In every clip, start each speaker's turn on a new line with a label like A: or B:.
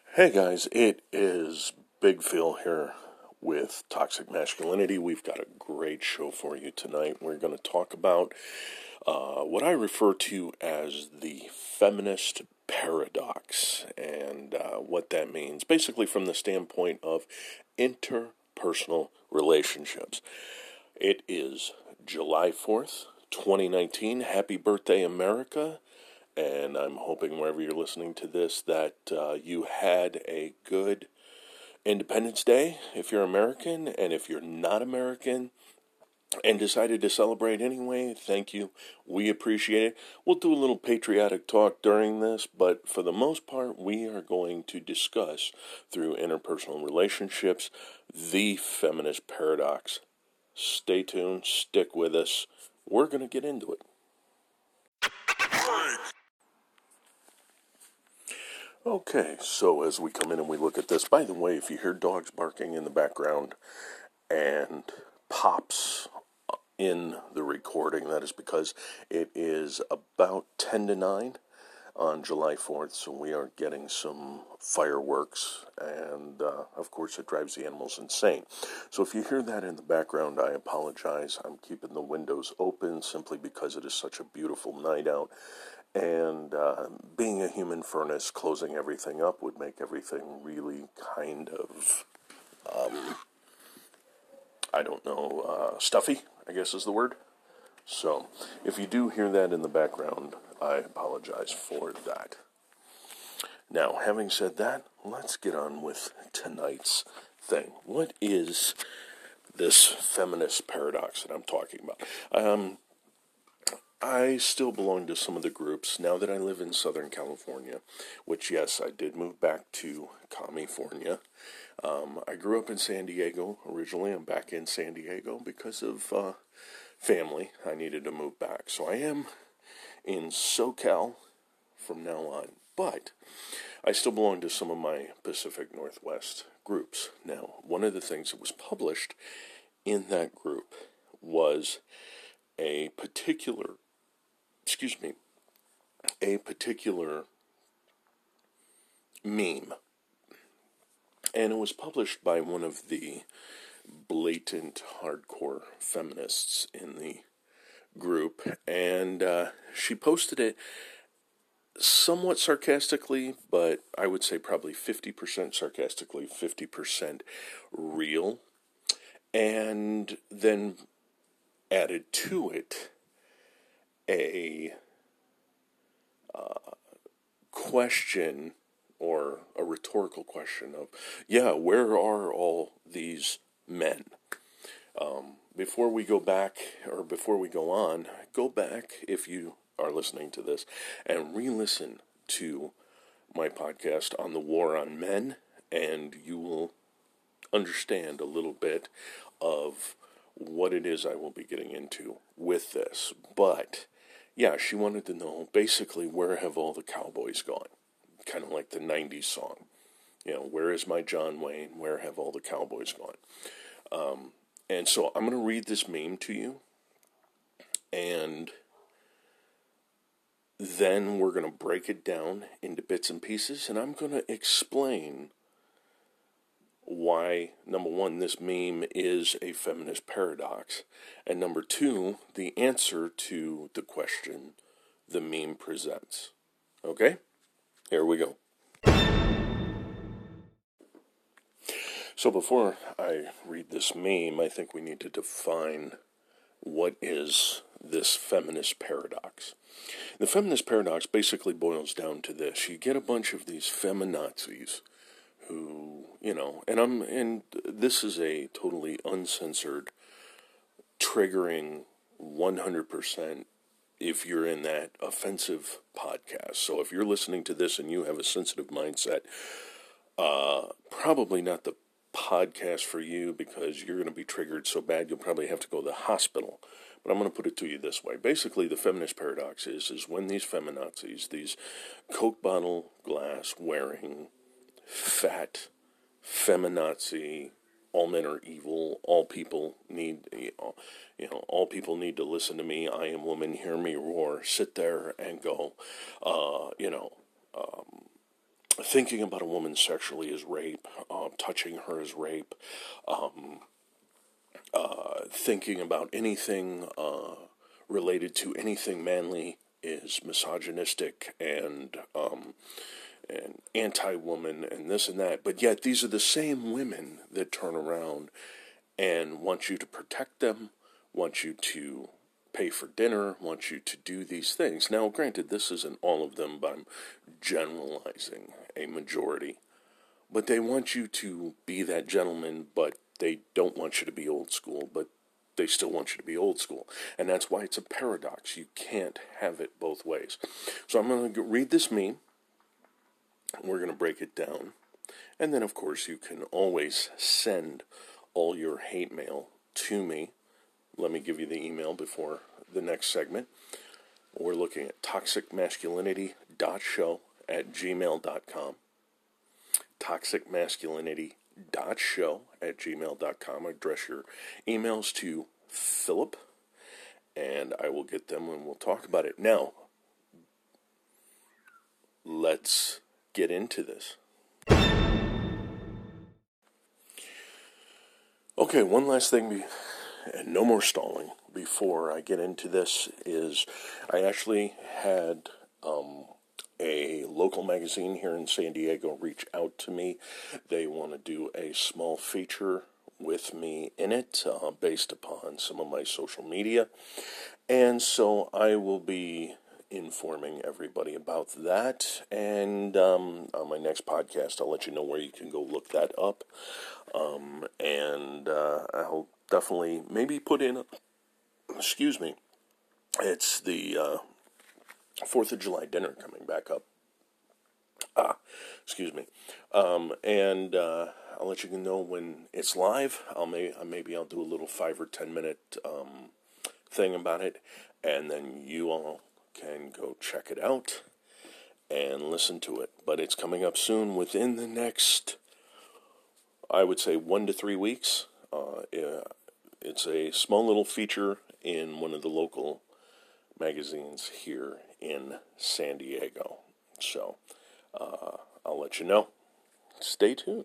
A: Hey guys, it is Big Phil here with Toxic Masculinity. We've got a great show for you tonight. We're going to talk about what I refer to as the feminist paradox and what that means, basically from the standpoint of interpersonal relationships. It is July 4th, 2019. Happy birthday, America. And I'm hoping wherever you're listening to this that you had a good Independence Day if you're American. And if you're not American and decided to celebrate anyway, thank you. We appreciate it. We'll do a little patriotic talk during this, but for the most part, we are going to discuss through interpersonal relationships the feminist paradox. Stay tuned. Stick with us. We're going to get into it. Okay, so as we come in and we look at this, by the way, if you hear dogs barking in the background and pops in the recording, that is because it is about 10 to 9 on July 4th, so we are getting some fireworks, and of course it drives the animals insane. So if you hear that in the background, I apologize. I'm keeping the windows open simply because it is such a beautiful night out. And being a human furnace, closing everything up would make everything really kind of, stuffy, I guess is the word. So, if you do hear that in the background, I apologize for that. Now, having said that, let's get on with tonight's thing. What is this feminist paradox that I'm talking about? I still belong to some of the groups now that I live in Southern California, which, yes, I did move back to California. I grew up in San Diego originally. I'm back in San Diego because of family. I needed to move back. So I am in SoCal from now on. But I still belong to some of my Pacific Northwest groups. Now, one of the things that was published in that group was a particular meme. And it was published by one of the blatant hardcore feminists in the group. And she posted it somewhat sarcastically, but I would say probably 50% sarcastically, 50% real. And then added to it a question or a rhetorical question of, where are all these men? Before we go on, go back if you are listening to this and re-listen to my podcast on the war on men, and you will understand a little bit of what it is I will be getting into with this. But yeah, she wanted to know basically, where have all the cowboys gone? Kind of like the 90s song. Where is my John Wayne? Where have all the cowboys gone? And so I'm going to read this meme to you. And then we're going to break it down into bits and pieces. And I'm going to explain why, number one, this meme is a feminist paradox, and number two, the answer to the question the meme presents. Okay? Here we go. So before I read this meme, I think we need to define what is this feminist paradox. The feminist paradox basically boils down to this. You get a bunch of these feminazis who, and this is a totally uncensored, triggering 100% if you're in that offensive podcast. So if you're listening to this and you have a sensitive mindset, probably not the podcast for you, because you're going to be triggered so bad you'll probably have to go to the hospital. But I'm going to put it to you this way. Basically, the feminist paradox is when these feminazis, these Coke bottle glass wearing, fat, feminazi, all men are evil, all people need, all people need to listen to me, I am woman, hear me roar, sit there and go, thinking about a woman sexually is rape, touching her is rape, thinking about anything related to anything manly is misogynistic and anti-woman and this and that. But yet these are the same women that turn around and want you to protect them, want you to pay for dinner, want you to do these things. Now, granted, this isn't all of them, but I'm generalizing a majority. But they want you to be that gentleman, but they don't want you to be old school, but they still want you to be old school. And that's why it's a paradox. You can't have it both ways. So I'm going to read this meme. We're going to break it down. And then, of course, you can always send all your hate mail to me. Let me give you the email before the next segment. We're looking at toxicmasculinity.show@gmail.com. toxicmasculinity.show@gmail.com. Address your emails to Philip, and I will get them and we'll talk about it. Now, let's get into this. Okay, one last thing, and no more stalling before I get into this, is I actually had a local magazine here in San Diego reach out to me. They want to do a small feature with me in it based upon some of my social media. And so I will be informing everybody about that. And on my next podcast, I'll let you know where you can go look that up. And I'll definitely maybe put in, it's the 4th of July dinner coming back up. And I'll let you know when it's live. Maybe I'll do a little 5 or 10 minute thing about it, and then you all can go check it out and listen to it. But it's coming up soon, within the next, I would say, 1 to 3 weeks. It's a small little feature in one of the local magazines here in San Diego. So I'll let you know. Stay tuned.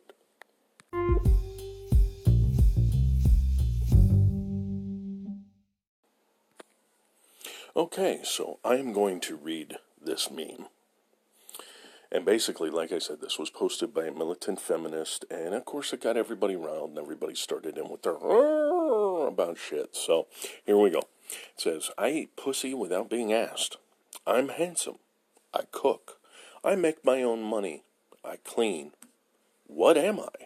A: Okay, so I am going to read this meme. And basically, like I said, this was posted by a militant feminist, and of course it got everybody riled, and everybody started in with their about shit. So, here we go. It says, I eat pussy without being asked. I'm handsome. I cook. I make my own money. I clean. What am I?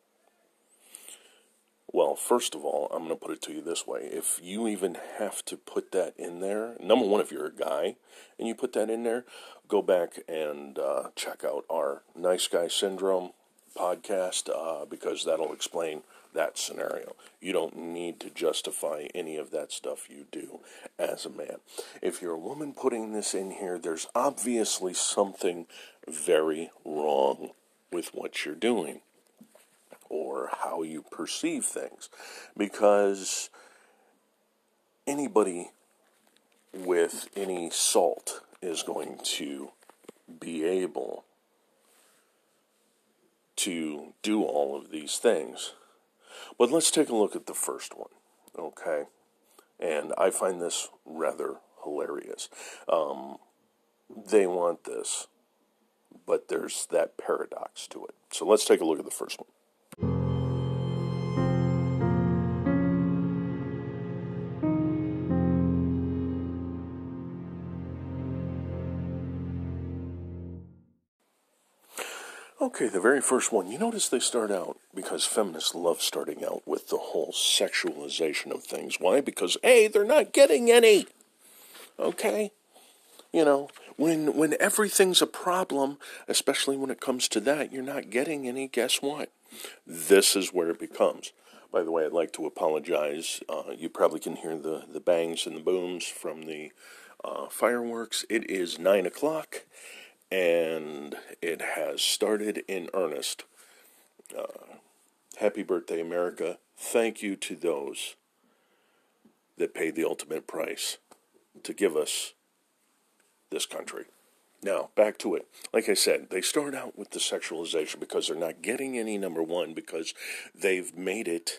A: Well, first of all, I'm going to put it to you this way. If you even have to put that in there, number one, if you're a guy and you put that in there, go back and check out our Nice Guy Syndrome podcast because that'll explain that scenario. You don't need to justify any of that stuff you do as a man. If you're a woman putting this in here, there's obviously something very wrong with what you're doing, or how you perceive things, because anybody with any salt is going to be able to do all of these things. But let's take a look at the first one, okay? And I find this rather hilarious. They want this, but there's that paradox to it. So let's take a look at the first one. Okay, the very first one. You notice they start out, because feminists love starting out with the whole sexualization of things. Why? Because, A, they're not getting any. Okay? You know, when everything's a problem, especially when it comes to that, you're not getting any, guess what? This is where it becomes. By the way, I'd like to apologize. You probably can hear the bangs and the booms from the fireworks. It is 9 o'clock. And it has started in earnest. Happy birthday, America. Thank you to those that paid the ultimate price to give us this country. Now, back to it. Like I said, they start out with the sexualization because they're not getting any, number one, because they've made it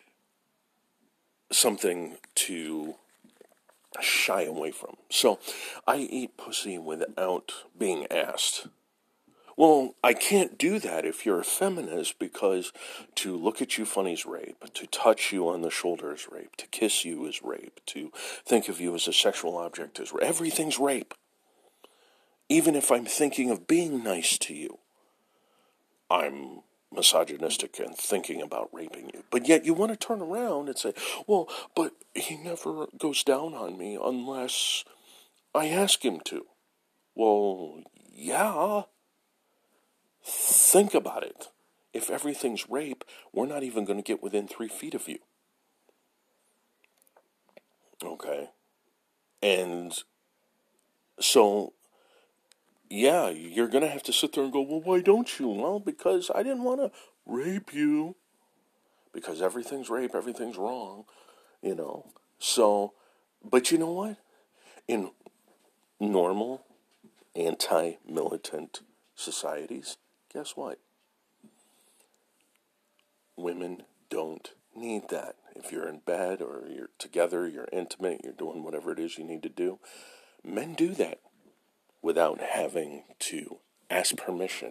A: something to shy away from. So, I eat pussy without being asked. Well, I can't do that if you're a feminist, because to look at you funny is rape, to touch you on the shoulder is rape, to kiss you is rape, to think of you as a sexual object is rape. Everything's rape. Even if I'm thinking of being nice to you, I'm misogynistic and thinking about raping you. But yet you want to turn around and say, well, but he never goes down on me unless I ask him to. Well, yeah. Think about it. If everything's rape, we're not even going to get within 3 feet of you. Okay? And so, yeah, you're going to have to sit there and go, well, why don't you? Well, because I didn't want to rape you. Because everything's rape, everything's wrong, So, but you know what? In normal, anti-militant societies, guess what? Women don't need that. If you're in bed or you're together, you're intimate, you're doing whatever it is you need to do, men do that without having to ask permission,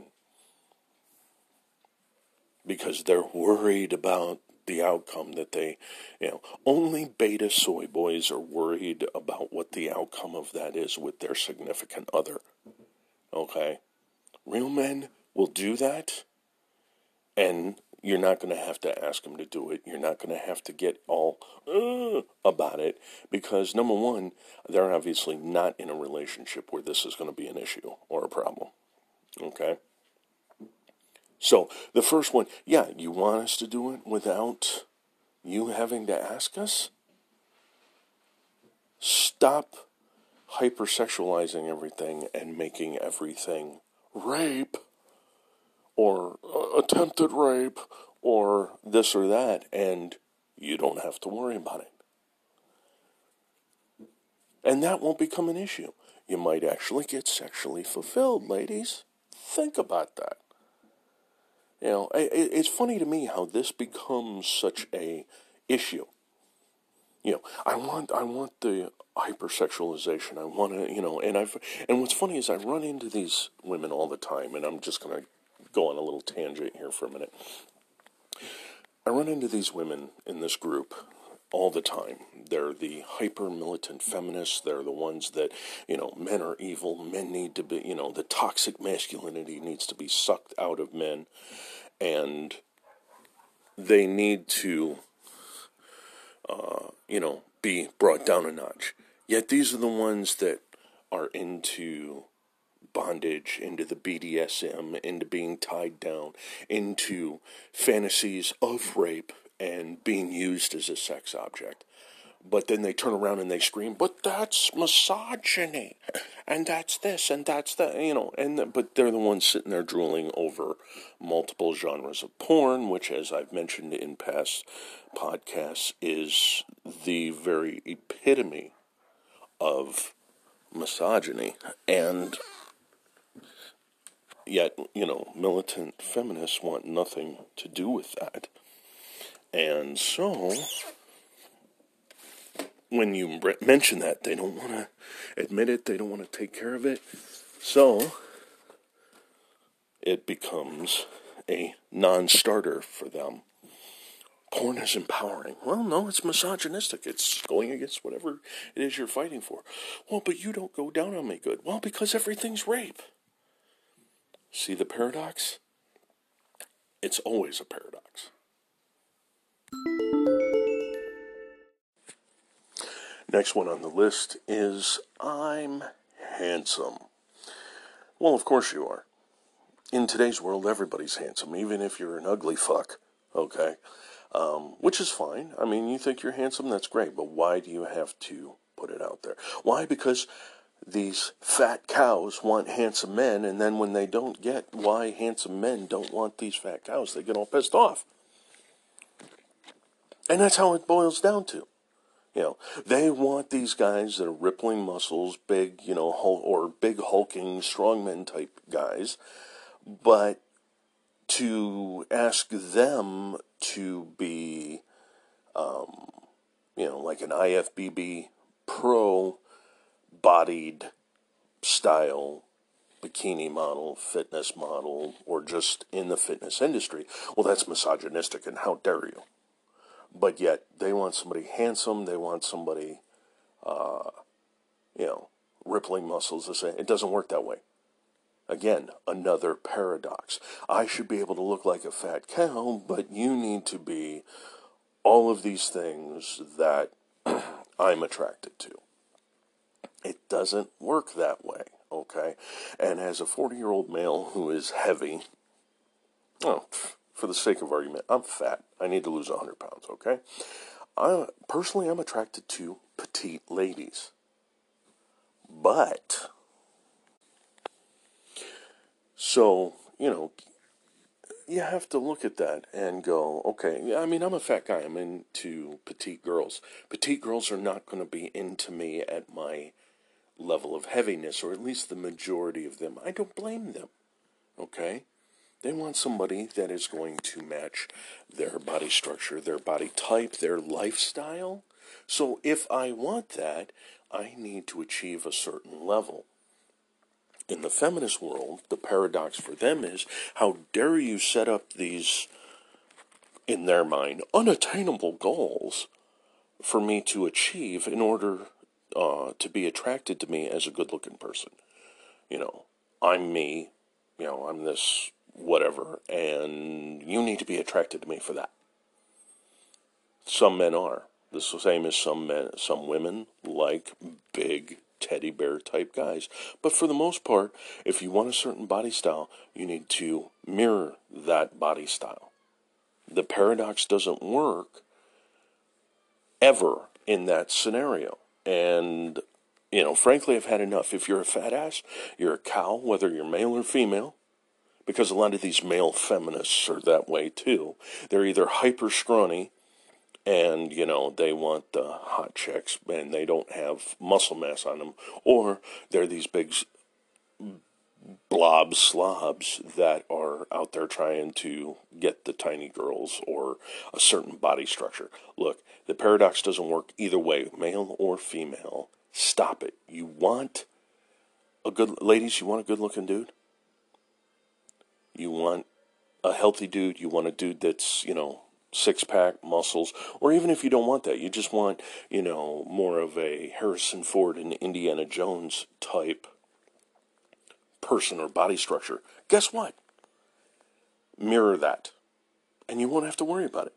A: because they're worried about the outcome that only beta soy boys are worried about what the outcome of that is with their significant other. Okay? Real men will do that, and you're not going to have to ask them to do it. You're not going to have to get all about it, because, number one, they're obviously not in a relationship where this is going to be an issue or a problem. Okay? So, the first one, yeah, you want us to do it without you having to ask us? Stop hypersexualizing everything and making everything rape or attempted rape or this or that, and you don't have to worry about it. And that won't become an issue. You might actually get sexually fulfilled, ladies. Think about that. It's funny to me how this becomes such a issue. I want the hypersexualization. I want to, and what's funny is I run into these women all the time, and I'm just going to go on a little tangent here for a minute. I run into these women in this group all the time. They're the hyper-militant feminists. They're the ones that, men are evil. Men need to be, the toxic masculinity needs to be sucked out of men. And they need to, be brought down a notch. Yet these are the ones that are into bondage, into the BDSM, into being tied down, into fantasies of rape and being used as a sex object. But then they turn around and they scream, but that's misogyny, and that's this, and that's that, but they're the ones sitting there drooling over multiple genres of porn, which, as I've mentioned in past podcasts, is the very epitome of misogyny. And yet, militant feminists want nothing to do with that. And so, when you mention that, they don't want to admit it, they don't want to take care of it. So, it becomes a non-starter for them. Porn is empowering. Well, no, it's misogynistic. It's going against whatever it is you're fighting for. Well, but you don't go down on me good. Well, because everything's rape. See the paradox? It's always a paradox. Next one on the list is I'm handsome. Well, of course you are. In today's world, everybody's handsome, even if you're an ugly fuck, okay? Which is fine. I mean, you think you're handsome, that's great, but why do you have to put it out there? Why? Because these fat cows want handsome men, and then when they don't get why handsome men don't want these fat cows, they get all pissed off. And that's how it boils down to. They want these guys that are rippling muscles, big, or big hulking strongmen type guys, but to ask them to be, like an IFBB pro bodied style bikini model, fitness model, or just in the fitness industry, well, that's misogynistic, and how dare you? But yet, they want somebody handsome, they want somebody, rippling muscles. It doesn't work that way. Again, another paradox. I should be able to look like a fat cow, but you need to be all of these things that I'm attracted to. It doesn't work that way, okay? And as a 40-year-old male who is heavy, for the sake of argument, I'm fat. I need to lose 100 pounds, okay? Personally, I'm attracted to petite ladies. But, so, you have to look at that and go, okay, I'm a fat guy. I'm into petite girls. Petite girls are not going to be into me at my level of heaviness, or at least the majority of them. I don't blame them, okay? They want somebody that is going to match their body structure, their body type, their lifestyle. So if I want that, I need to achieve a certain level. In the feminist world, the paradox for them is, how dare you set up these, in their mind, unattainable goals for me to achieve in order to be attracted to me as a good-looking person. I'm me, I'm this whatever, and you need to be attracted to me for that. Some men are. The same as some women like big teddy bear type guys. But for the most part, if you want a certain body style, you need to mirror that body style. The paradox doesn't work ever in that scenario. And, frankly, I've had enough. If you're a fat ass, you're a cow, whether you're male or female, because a lot of these male feminists are that way too. They're either hyper scrawny, and, they want the hot chicks, and they don't have muscle mass on them, or they're these big slobs that are out there trying to get the tiny girls or a certain body structure. Look, the paradox doesn't work either way, male or female. Stop it. You want ladies, you want a good-looking dude? You want a healthy dude? You want a dude that's, six-pack, muscles? Or even if you don't want that, you just want, more of a Harrison Ford and Indiana Jones type person or body structure. Guess what? Mirror that, and you won't have to worry about it.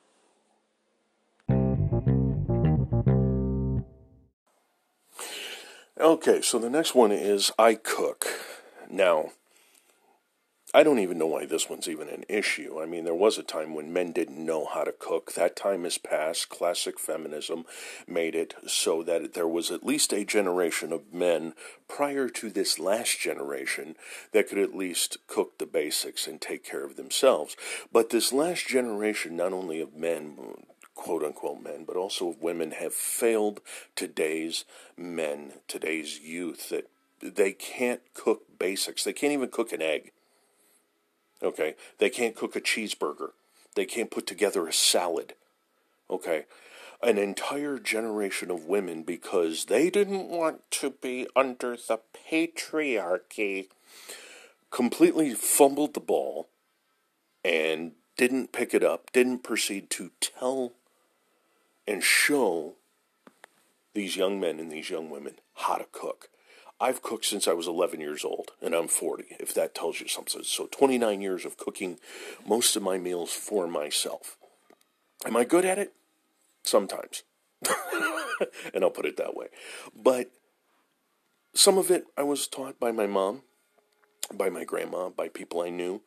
A: Okay, so the next one is I cook. Now, I don't even know why this one's even an issue. There was a time when men didn't know how to cook. That time has passed. Classic feminism made it so that there was at least a generation of men prior to this last generation that could at least cook the basics and take care of themselves. But this last generation, not only of men, quote-unquote men, but also of women, have failed today's men, today's youth, that they can't cook basics. They can't even cook an egg. Okay, they can't cook a cheeseburger. They can't put together a salad. Okay, an entire generation of women, because they didn't want to be under the patriarchy, completely fumbled the ball and didn't pick it up, didn't proceed to tell and show these young men and these young women how to cook. I've cooked since I was 11 years old, and I'm 40, if that tells you something. So 29 years of cooking most of my meals for myself. Am I good at it? Sometimes. And I'll put it that way. But some of it I was taught by my mom, by my grandma, by people I knew.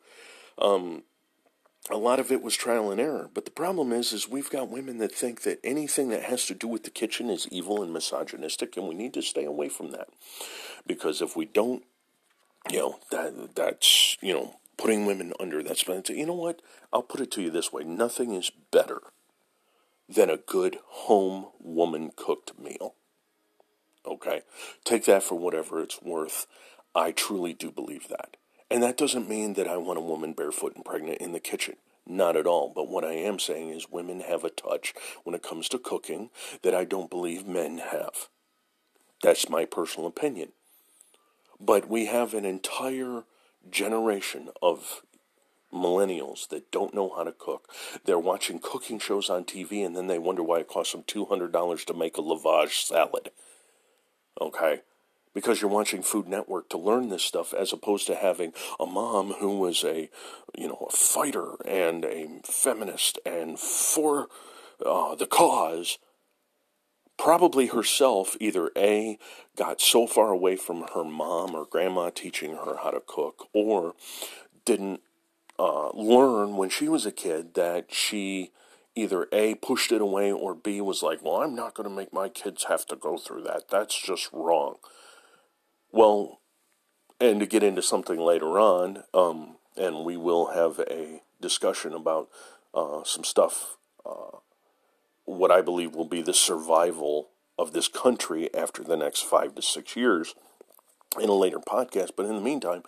A: A lot of it was trial and error. But the problem is we've got women that think that anything that has to do with the kitchen is evil and misogynistic, and we need to stay away from that. Because if we don't, that's, putting women under, that's, you know what? I'll put it to you this way. Nothing is better than a good home woman cooked meal. Okay? Take that for whatever it's worth. I truly do believe that. And that doesn't mean that I want a woman barefoot and pregnant in the kitchen. Not at all. But what I am saying is women have a touch when it comes to cooking that I don't believe men have. That's my personal opinion. But we have an entire generation of millennials that don't know how to cook. They're watching cooking shows on TV and then they wonder why it costs them $200 to make a lavage salad. Okay? Because you're watching Food Network to learn this stuff as opposed to having a mom who was a fighter and a feminist and for the cause, probably herself either A, got so far away from her mom or grandma teaching her how to cook, or didn't learn when she was a kid that she either A, pushed it away, or B, was like, well, I'm not going to make my kids have to go through that. That's just wrong. Well, and to get into something later on, and we will have a discussion about some stuff, what I believe will be the survival of this country after the next 5 to 6 years in a later podcast. But in the meantime,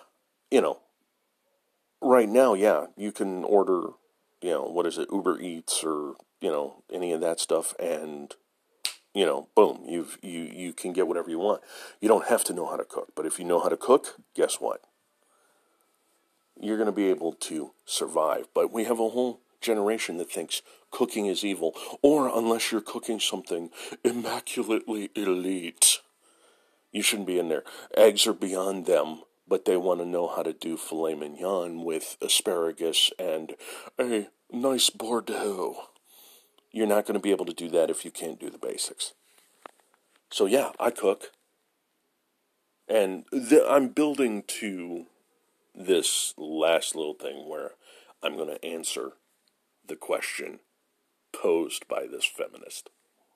A: right now, yeah, you can order, Uber Eats or, any of that stuff, and boom, you can get whatever you want. You don't have to know how to cook, but if you know how to cook, guess what? You're going to be able to survive. But we have a whole generation that thinks cooking is evil, or unless you're cooking something immaculately elite, you shouldn't be in there. Eggs are beyond them, but they want to know how to do filet mignon with asparagus and a nice Bordeaux. You're not going to be able to do that if you can't do the basics. So yeah, I cook. And I'm building to this last little thing where I'm going to answer the question posed by this feminist.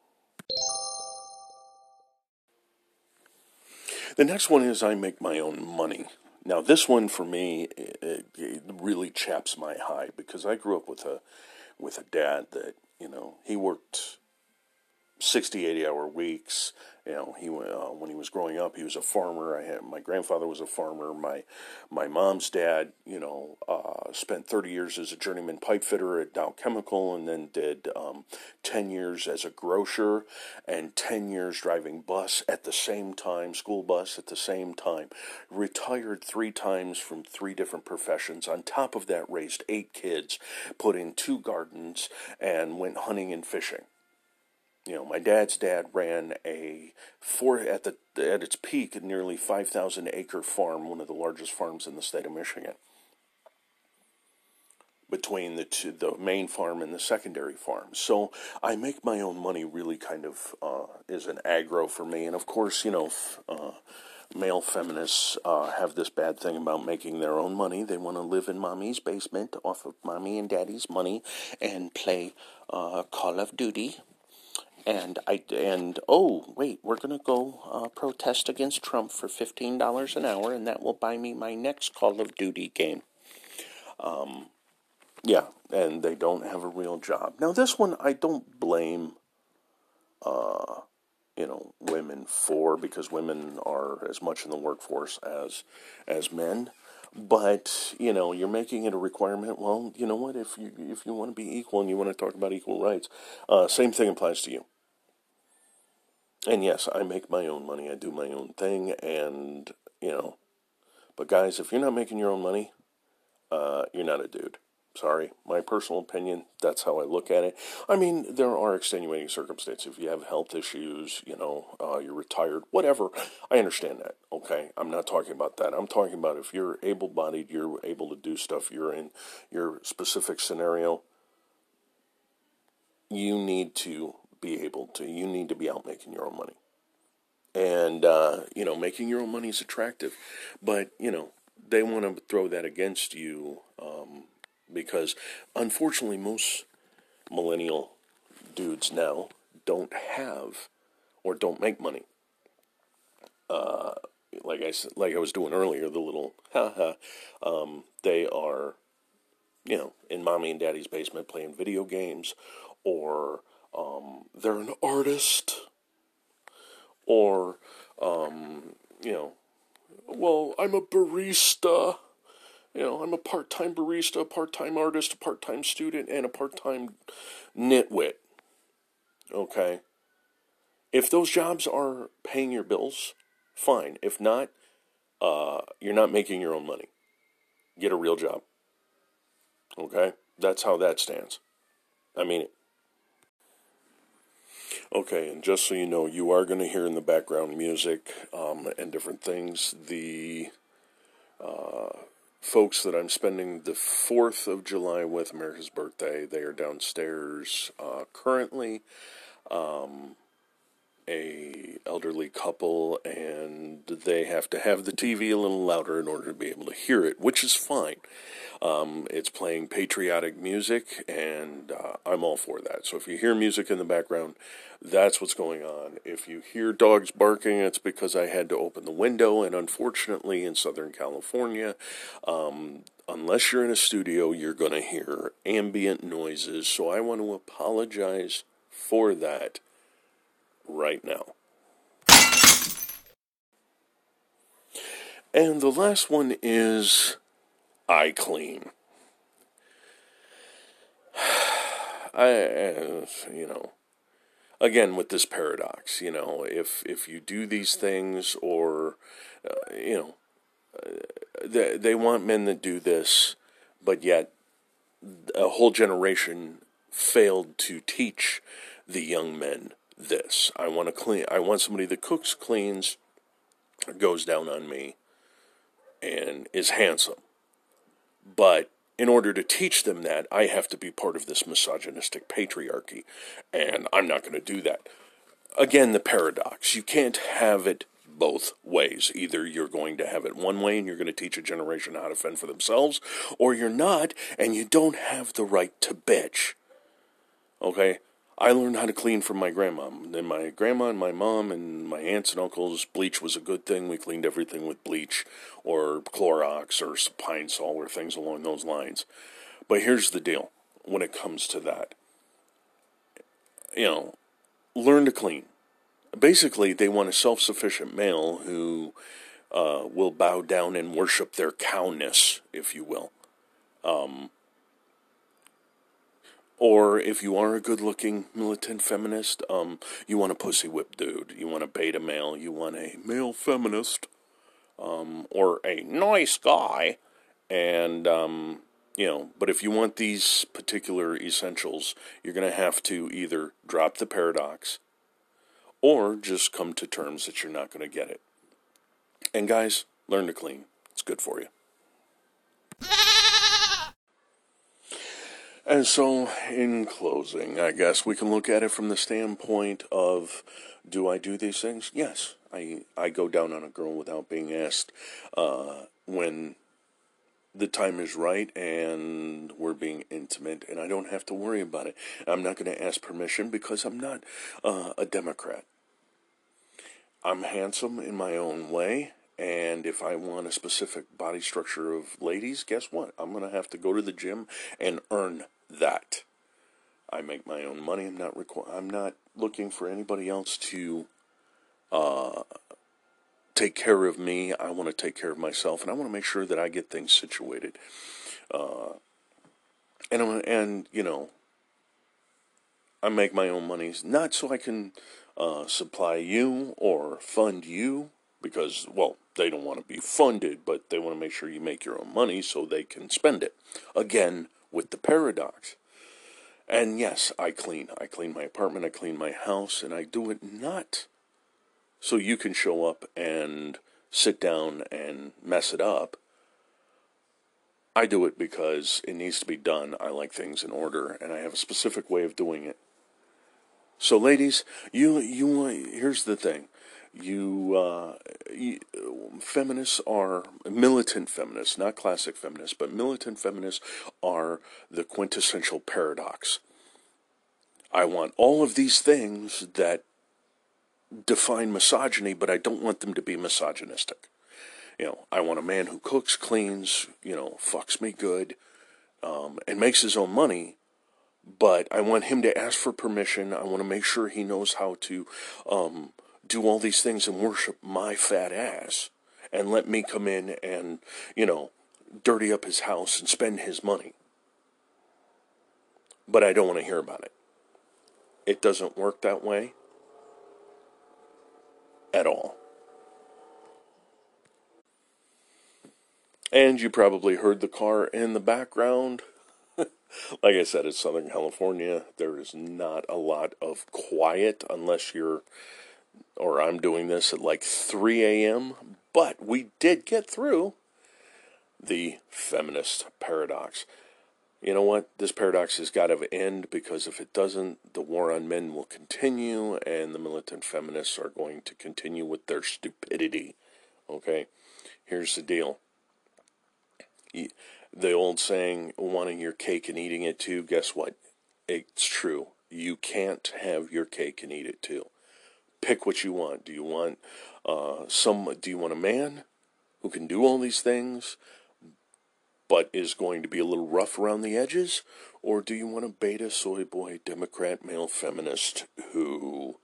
A: The next one is I make my own money. Now this one for me, it really chaps my hide because I grew up with a dad that, he worked 60, 80-hour weeks. He when he was growing up, he was a farmer. My grandfather was a farmer. My mom's dad, spent 30 years as a journeyman pipe fitter at Dow Chemical, and then did 10 years as a grocer and 10 years driving bus at the same time, school bus at the same time. Retired 3 times from 3 different professions. On top of that, raised 8 kids, put in 2 gardens, and went hunting and fishing. My dad's dad ran at its peak, nearly 5,000 acre farm, one of the largest farms in the state of Michigan. Between the main farm and the secondary farm. So I make my own money really kind of is an aggro for me. And of course, male feminists have this bad thing about making their own money. They want to live in mommy's basement off of mommy and daddy's money and play Call of Duty. And we're going to go protest against Trump for $15 an hour, and that will buy me my next Call of Duty game. Yeah, and they don't have a real job. Now, this one I don't blame, women for, because women are as much in the workforce as men. But, you're making it a requirement. Well, you know what? If you want to be equal and you want to talk about equal rights, same thing applies to you. And yes, I make my own money. I do my own thing, and, but guys, if you're not making your own money, you're not a dude. Sorry, my personal opinion, that's how I look at it. I mean, there are extenuating circumstances. If you have health issues, you're retired, whatever, I understand that, okay? I'm not talking about that. I'm talking about if you're able-bodied, you're able to do stuff, you're in your specific scenario, you need to be out making your own money. And, making your own money is attractive. But, they want to throw that against you because, unfortunately, most millennial dudes now don't have or don't make money. Like I was doing earlier, the little, they are in mommy and daddy's basement playing video games, or they're an artist, or, well, I'm a barista. I'm a part-time barista, a part-time artist, a part-time student, and a part-time nitwit. Okay? If those jobs are paying your bills, fine. If not, you're not making your own money. Get a real job. Okay? That's how that stands. I mean it. Okay, and just so you know, you are going to hear in the background music and different things. The folks that I'm spending the 4th of July with, America's birthday, they are downstairs currently. A elderly couple, and they have to have the TV a little louder in order to be able to hear it, which is fine. It's playing patriotic music, and I'm all for that. So if you hear music in the background, that's what's going on. If you hear dogs barking, it's because I had to open the window, and unfortunately in Southern California, unless you're in a studio, you're going to hear ambient noises, so I want to apologize for that right now. And the last one is I clean. Again with this paradox, if you do these things, or they want men that do this, but yet a whole generation failed to teach the young men this. I want to clean. I want somebody that cooks, cleans, goes down on me, and is handsome. But in order to teach them that, I have to be part of this misogynistic patriarchy, and I'm not going to do that. Again, the paradox. You can't have it both ways. Either you're going to have it one way and you're going to teach a generation how to fend for themselves, or you're not, and you don't have the right to bitch. Okay? I learned how to clean from my grandma. Then my grandma and my mom and my aunts and uncles, bleach was a good thing. We cleaned everything with bleach or Clorox or Pine Sol or things along those lines. But here's the deal when it comes to that. Learn to clean. Basically, they want a self-sufficient male who will bow down and worship their cowness, if you will. Or if you are a good-looking militant feminist, you want a pussy whip dude. You want a beta male. You want a male feminist, or a nice guy. And, but if you want these particular essentials, you're going to have to either drop the paradox or just come to terms that you're not going to get it. And guys, learn to clean. It's good for you. And so, in closing, I guess we can look at it from the standpoint of, do I do these things? Yes. I go down on a girl without being asked when the time is right and we're being intimate, and I don't have to worry about it. I'm not going to ask permission because I'm not a Democrat. I'm handsome in my own way. And if I want a specific body structure of ladies, guess what? I'm going to have to go to the gym and earn that. I make my own money. I'm not looking for anybody else to take care of me. I want to take care of myself, and I want to make sure that I get things situated. I make my own money, not so I can supply you or fund you, because, well, they don't want to be funded, but they want to make sure you make your own money so they can spend it. Again, with the paradox. And yes, I clean. I clean my apartment, I clean my house, and I do it not so you can show up and sit down and mess it up. I do it because it needs to be done. I like things in order, and I have a specific way of doing it. So, ladies, here's the thing. Feminists are militant feminists, not classic feminists, but militant feminists are the quintessential paradox. I want all of these things that define misogyny, but I don't want them to be misogynistic. I want a man who cooks, cleans, fucks me good, and makes his own money, but I want him to ask for permission. I want to make sure he knows how to do all these things and worship my fat ass and let me come in and, dirty up his house and spend his money. But I don't want to hear about it. It doesn't work that way at all. And you probably heard the car in the background. Like I said, it's Southern California. There is not a lot of quiet unless I'm doing this at like 3 a.m. But we did get through the feminist paradox. You know what? This paradox has got to end, because if it doesn't, the war on men will continue and the militant feminists are going to continue with their stupidity. Okay? Here's the deal. The old saying, wanting your cake and eating it too, guess what? It's true. You can't have your cake and eat it too. Pick what you want. Do you want a man who can do all these things but is going to be a little rough around the edges? Or do you want a beta soy boy Democrat male feminist who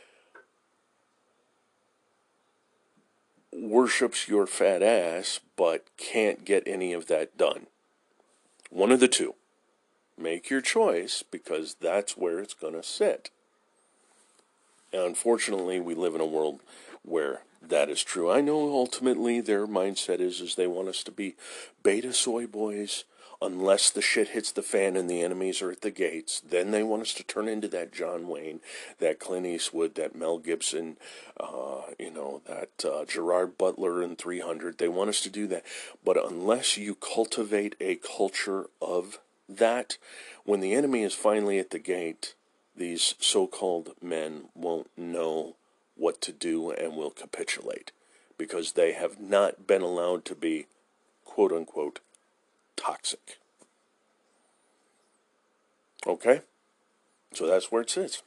A: worships your fat ass but can't get any of that done? One of the two. Make your choice, because that's where it's going to sit. And unfortunately, we live in a world where that is true. I know ultimately their mindset is they want us to be beta soy boys unless the shit hits the fan and the enemies are at the gates. Then they want us to turn into that John Wayne, that Clint Eastwood, that Mel Gibson, that Gerard Butler in 300. They want us to do that. But unless you cultivate a culture of that, when the enemy is finally at the gate, these so-called men won't know what to do and will capitulate, because they have not been allowed to be, quote-unquote, toxic. Okay? So that's where it sits.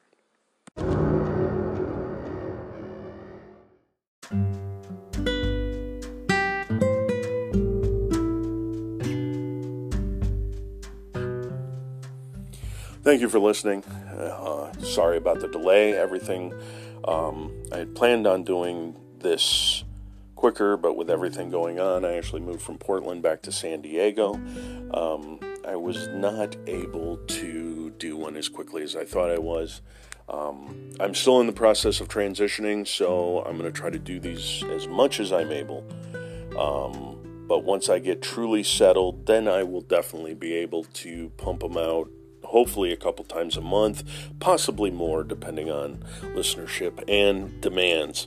A: Thank you for listening. Sorry about the delay. Everything, I had planned on doing this quicker, but with everything going on, I actually moved from Portland back to San Diego. I was not able to do one as quickly as I thought I was. I'm still in the process of transitioning, so I'm going to try to do these as much as I'm able. But once I get truly settled, then I will definitely be able to pump them out, hopefully a couple times a month, possibly more, depending on listenership and demands.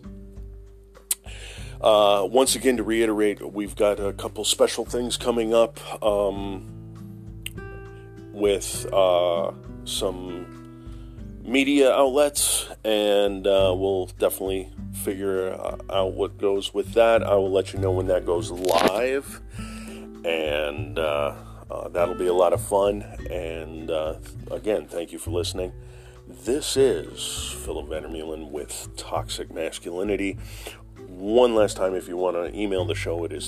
A: Once again, to reiterate, we've got a couple special things coming up with some media outlets, and we'll definitely figure out what goes with that. I will let you know when that goes live, and that'll be a lot of fun. And again, thank you for listening. This is Philip Vandermeulen with Toxic Masculinity. One last time, if you want to email the show, it is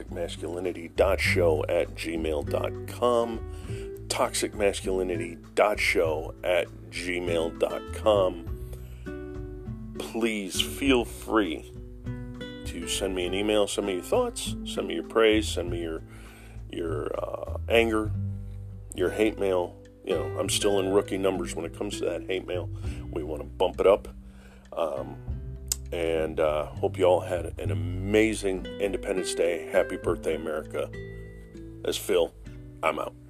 A: toxicmasculinity.show@gmail.com. toxicmasculinity.show@gmail.com. Please feel free to send me an email, send me your thoughts, send me your praise, send me your anger, your hate mail. You know, I'm still in rookie numbers when it comes to that hate mail. We want to bump it up. And hope you all had an amazing Independence Day. Happy birthday, America. As Phil, I'm out.